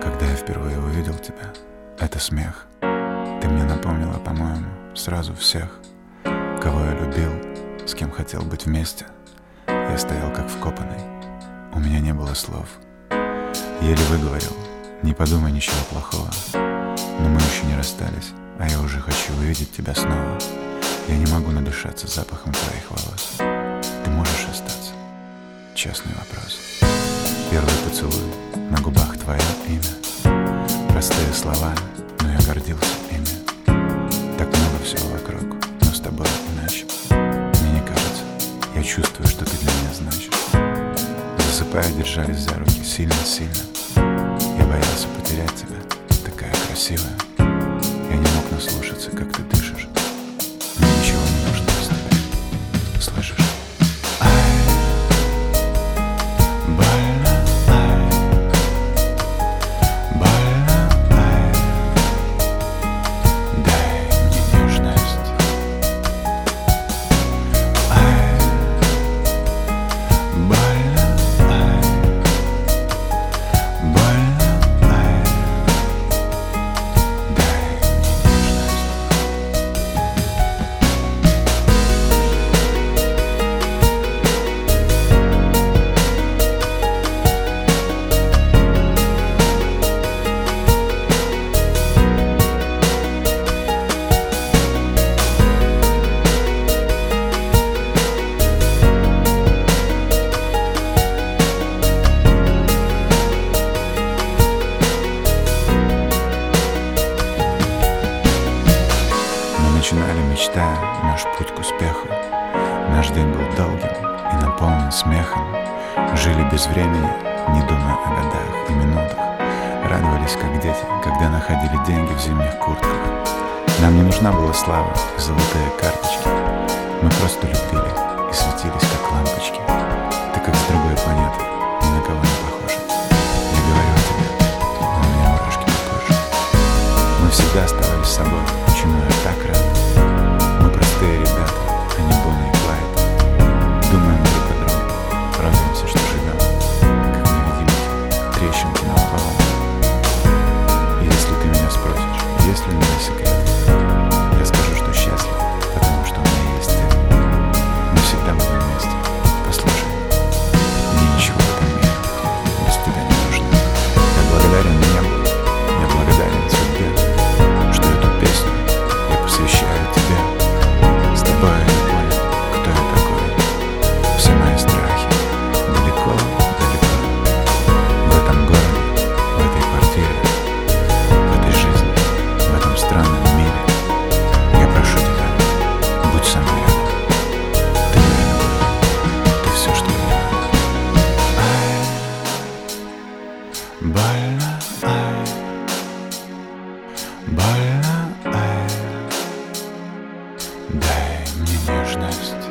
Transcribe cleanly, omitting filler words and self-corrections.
Когда я впервые увидел тебя, это смех. Ты мне напомнила, по-моему, сразу всех, кого я любил, с кем хотел быть вместе. Я стоял как вкопанный, у меня не было слов. Еле выговорил: не подумай ничего плохого. Но мы еще не расстались, а я уже хочу увидеть тебя снова. Я не могу надышаться запахом твоих волос. Ты можешь остаться? Честный вопрос. Первый поцелуй, на губах твое имя. Простые слова, но я гордился ими. Так много всего вокруг, но с тобой иначе. Мне не кажется, я чувствую, что ты для меня значишь. Засыпая, держались за руки сильно-сильно. Я боялся потерять тебя, такая красивая. Я не мог наслушаться, как ты дышишь. Мне ничего не нужно без тебя, слышишь? Начинали, мечтая наш путь к успеху. Наш день был долгим и наполнен смехом. Жили без времени, не думая о годах и минутах. Радовались, как дети, когда находили деньги в зимних куртках. Нам не нужна была слава и золотые карточки. Мы просто любили и светились, как лампочки. Ты как с другой планеты, ни на кого не похожа. Я говорю о тебе, но у меня мурашки по коже. Мы всегда оставались собой, чему я так рад. Мы простые ребята, а не Бонни и Клайд. Думаем друг о друге, радуемся, что живем, как невидимки, трещинки на полу. И если ты меня спросишь, есть ли у меня секрет, я скажу, что счастлив, потому что у меня есть ты. Мы всегда будем вместе. Послушай, мне ничего в этом мире без тебя не нужно. Я благодарен небу, я благодарен судьбе, что эту песню я посвящаю тебе. С тобой я не понял, кто я такой. Все мои страхи далеко-далеко. В этом городе, в этой квартире, в этой жизни, в этом странном мире. Я прошу тебя, будь со мной рядом. Ты моя любовь, ты все, что я люблю. Больно, больно, дай мне нежность.